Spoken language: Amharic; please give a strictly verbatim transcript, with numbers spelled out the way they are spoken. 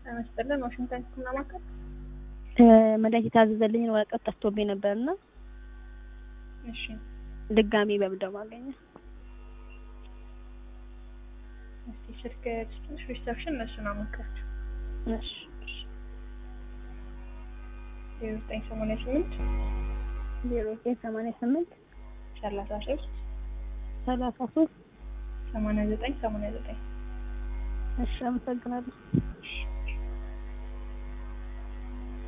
አመስጠለን ዋሽንግተን ኩና ማከል መድኃኒት ታዘዘልኝ ወረቀት ጠፍቶብኝ ነበርና እሺ ድጋሚ በምደው ማገኘ እስቲ ስልክ ትንሽ ሪሰፕሽን ነሱና ማከርኩ እሺ ዜሮ ዘጠኝ ሰማንያ ስምንት ዜሮ ዘጠኝ ሰማንያ ስምንት ሰላሳ ሶስት ሰላሳ ሶስት ሰማንያ ዘጠኝ ሰማንያ ዘጠኝ እሺ አመሰግናለሁ